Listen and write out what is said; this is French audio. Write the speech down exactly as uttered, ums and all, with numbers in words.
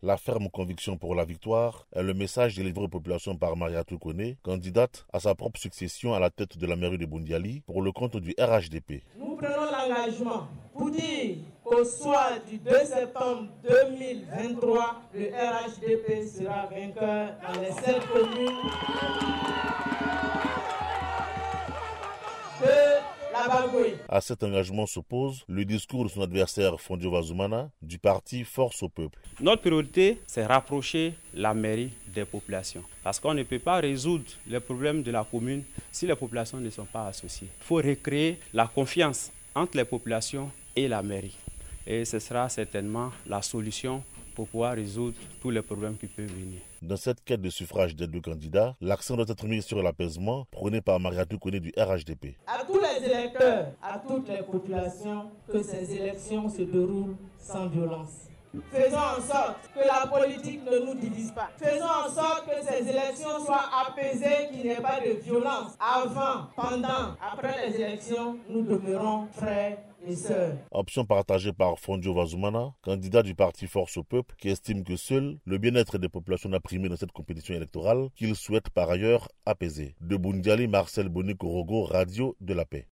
La ferme conviction pour la victoire est le message délivré aux populations par Mariatou Koné, candidate à sa propre succession à la tête de la mairie de Boundiali pour le compte du R H D P. Nous prenons l'engagement pour dire qu'au soir du deux septembre deux mille vingt-trois, le R H D P sera vainqueur dans les sept communes de la Bagoué. À cet engagement s'oppose le discours de son adversaire Fondio Vazumana du parti Force au Peuple. Notre priorité, c'est rapprocher la mairie des populations. Parce qu'on ne peut pas résoudre les problèmes de la commune si les populations ne sont pas associées. Il faut recréer la confiance entre les populations et la mairie. Et ce sera certainement la solution pour pouvoir résoudre tous les problèmes qui peuvent venir. Dans cette quête de suffrage des deux candidats, l'accent doit être mis sur l'apaisement prôné par Mariatou Koné du R H D P. À tous les électeurs, à toutes les populations, que ces élections se déroulent sans violence. Faisons en sorte que la politique ne nous divise pas. Faisons en sorte que ces élections soient apaisées, qu'il n'y ait pas de violence. Avant, pendant, après les élections, nous demeurons frères et sœurs. Option partagée par Fondio Vazumana, candidat du parti Force au Peuple, qui estime que seul le bien-être des populations n'a primé dans cette compétition électorale, qu'il souhaite par ailleurs apaiser. De Boundiali, Marcel Boni Korogo, Radio de la Paix.